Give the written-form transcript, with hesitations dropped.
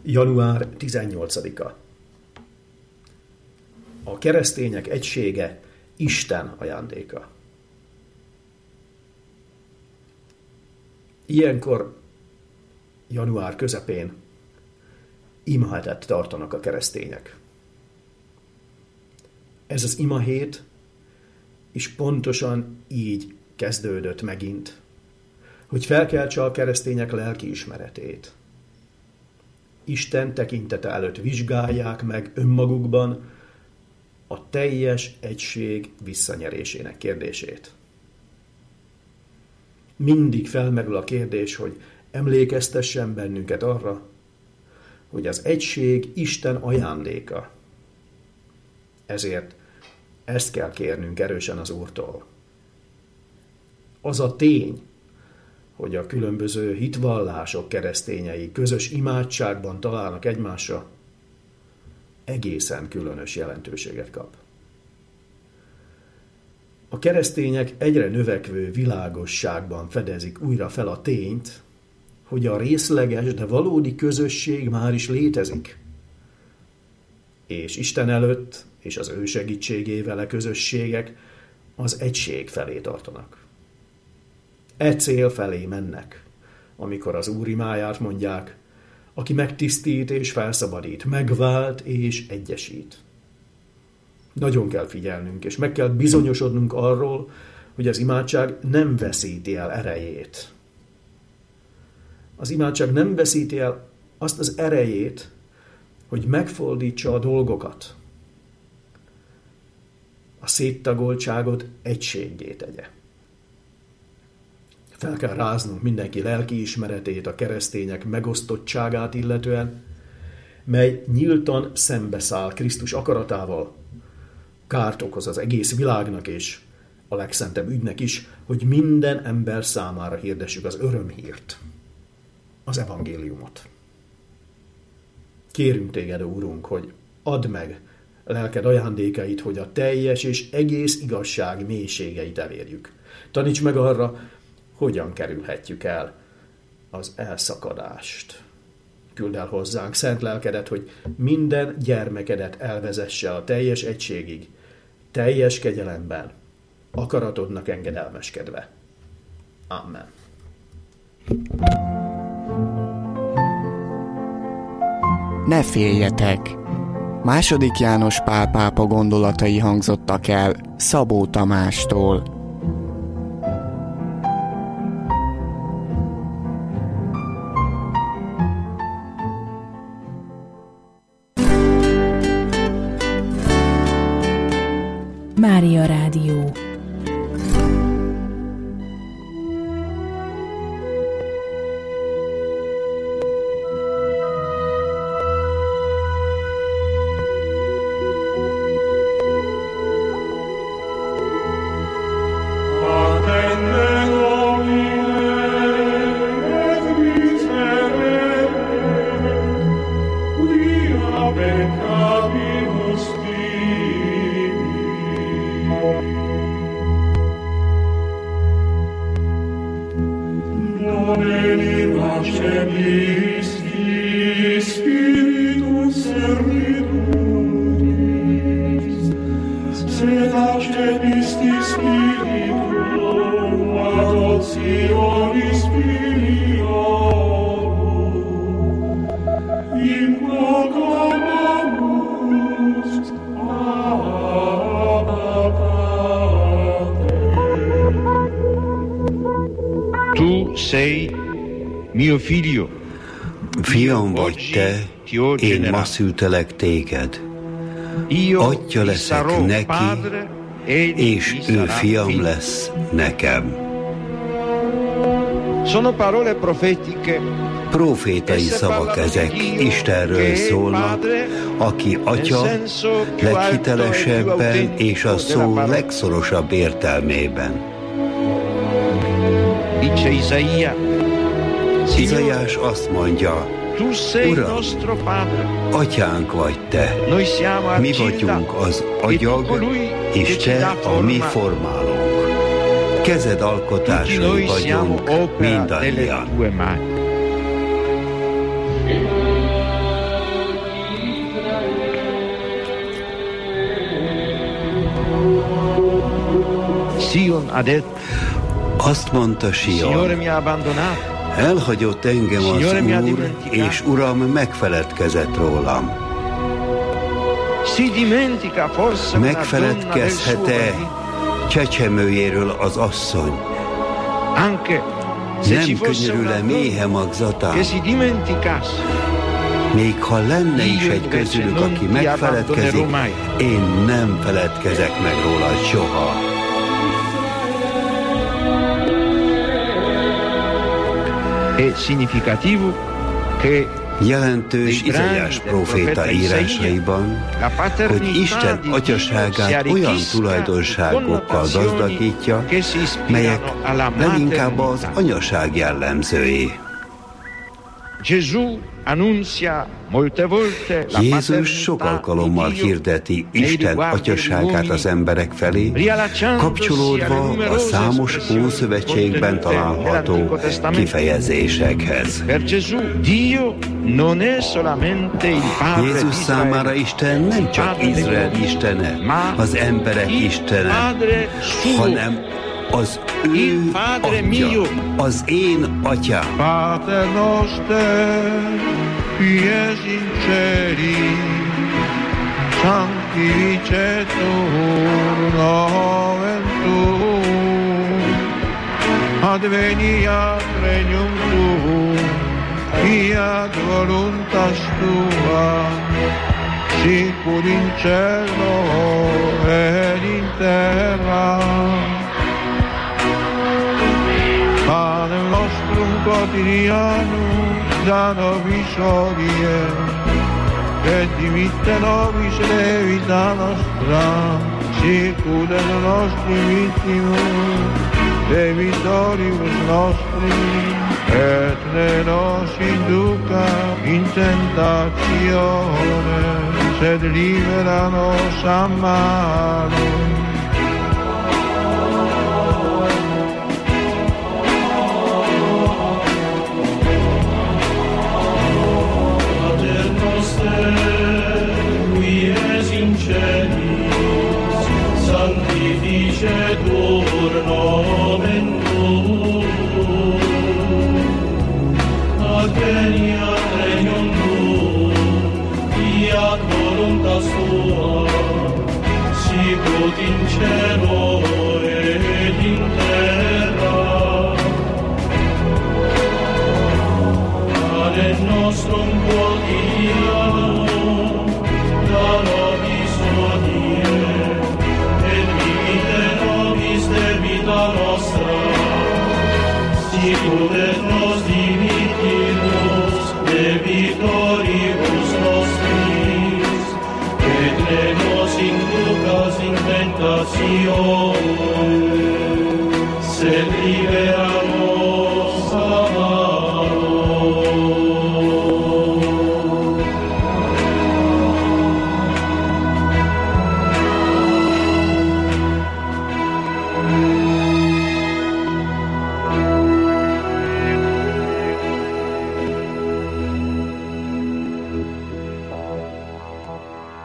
Január 18-a. A keresztények egysége Isten ajándéka. Ilyenkor, január közepén imahetet tartanak a keresztények. Ez az imahét is pontosan így kezdődött megint, hogy felkeltse a keresztények lelkiismeretét. Isten tekintete előtt vizsgálják meg önmagukban a teljes egység visszanyerésének kérdését. Mindig felmerül a kérdés, hogy emlékeztessen bennünket arra, hogy az egység Isten ajándéka. Ezért ezt kell kérnünk erősen az Úrtól. Az a tény, hogy a különböző hitvallások keresztényei közös imádságban találnak egymásra, egészen különös jelentőséget kap. A keresztények egyre növekvő világosságban fedezik újra fel a tényt, hogy a részleges, de valódi közösség már is létezik. És Isten előtt és az ő segítségével a közösségek az egység felé tartanak. E cél felé mennek, amikor az Úr imáját mondják, aki megtisztít és felszabadít, megvált és egyesít. Nagyon kell figyelnünk, és meg kell bizonyosodnunk arról, hogy az imádság nem veszíti el erejét. Az imádság nem veszíti el azt az erejét, hogy megfordítsa a dolgokat, a széttagoltságot egységgé tegye. Fel kell ráznunk mindenki lelkiismeretét a keresztények megosztottságát illetően, mely nyíltan szembeszáll Krisztus akaratával, kárt okoz az egész világnak és a legszentebb ügynek is, hogy minden ember számára hirdessük az örömhírt, az evangéliumot. Kérünk téged, Úrunk, hogy add meg lelked ajándékait, hogy a teljes és egész igazság mélységeit elérjük. Taníts meg arra, hogyan kerülhetjük el az elszakadást. Küld el hozzánk szent lelkedet, hogy minden gyermekedet elvezesse a teljes egységig, teljes kegyelemben, akaratodnak engedelmeskedve. Amen. Ne féljetek! II. János Pál pápa gondolatai hangzottak el Szabó Tamástól. Mária Rádió. Fiam vagy te, én ma szültelek téged. Atya leszek neki, és ő fiam lesz nekem. Profétai szavak ezek, Istenről szólnak, aki atya leghitelesebben és a szó legszorosabb értelmében. Izaiás azt mondja, Uram, atyánk vagy te, mi vagyunk az agyag, és te a mi formálónk. Kezed alkotásai vagyunk mindannyian. Azt mondta Sion, elhagyott engem az Úr, és Uram megfeledkezett rólam. Megfeledkezhet-e csecsemőjéről az asszony? Nem könyörül-e méhe magzatán? Még ha lenne is egy közülük, aki megfeledkezik, én nem feledkezek meg róla soha. Jelentős Izaiás próféta írásaiban, hogy Isten atyaságát olyan tulajdonságokkal gazdagítja, melyek leginkább az anyaság jellemzői. Jézus sok alkalommal hirdeti Isten atyaságát az emberek felé, kapcsolódva a számos Ószövetségben található kifejezésekhez. Jézus számára Isten nem csak Izrael istene, az emberek istene, hanem az ő atya, az én atyám. Pater noster, qui es in celi, sanctificetur nomen tuum, adveniat regnum tuum, fiat voluntas tua, sicur in cielo et in terra. Panem nostrum quotidianum da nobis hodie, et dimitte nobis levita nostra, sicut et nostri vittimus, debitoribus nostri, et ne nos induca in tentatione, sed libera nos a malo. Sanctificetur nomen tuum, adveniat regnum tuum, fiat voluntas tua, sicut in cielo et in terra. Panem nostrum quotidianum da nobis hodie, debita nostra, sicut et nos dimittimus debitoribus nostris, et ne nos inducas in tentatione,